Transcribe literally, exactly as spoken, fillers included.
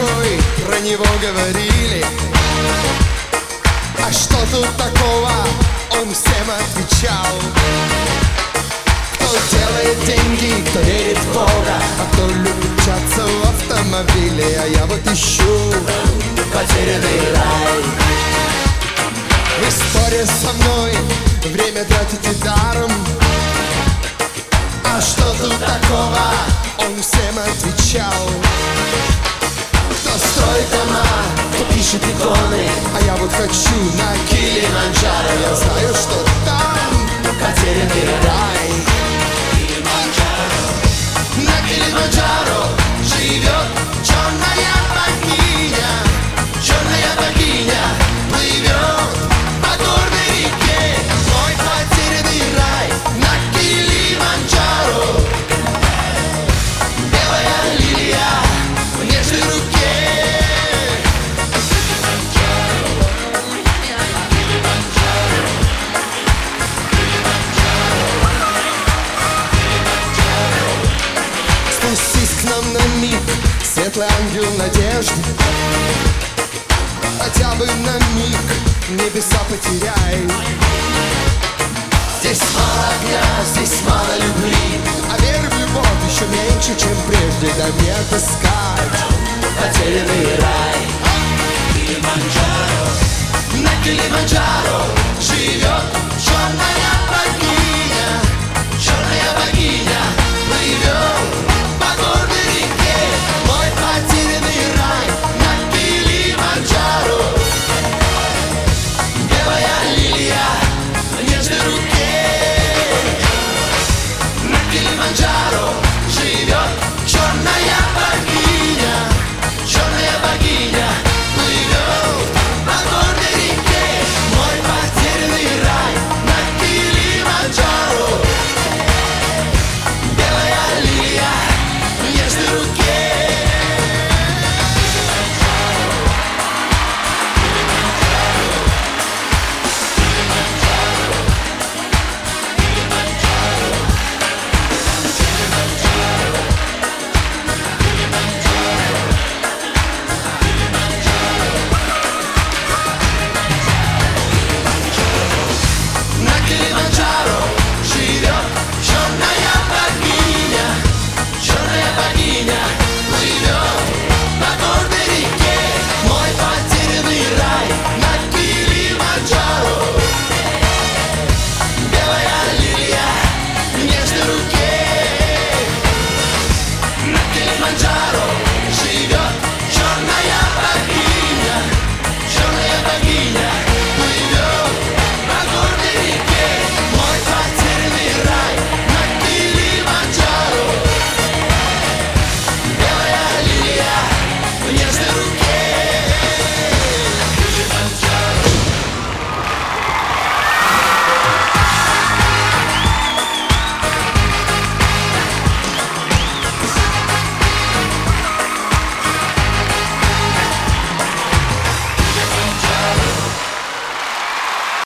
мной про него говорили. А что тут такого? Он всем отвечал. Кто делает деньги, кто верит в Бога, а кто любит мчаться в автомобиле. А я вот ищу потерянный рай. Вы споря со мной, время тратите даром. А что тут такого? Он всем отвечал. Кто строит дома, кто пишет иконы, а я вот хочу на Килиманджаро. Я знаю, что там потерянный рай. На Килиманджаро живет черная богиня. Черная богиня плывет по горной реке. Мой потерянный рай на Килиманджаро. Белая лилия в нежной руке. Спустись к нам на миг, светлый ангел надежды. Хотя бы на миг небеса потеряй. Здесь мало огня, здесь мало любви, а веры в любовь еще меньше, чем прежде. Да не отыскать потерянный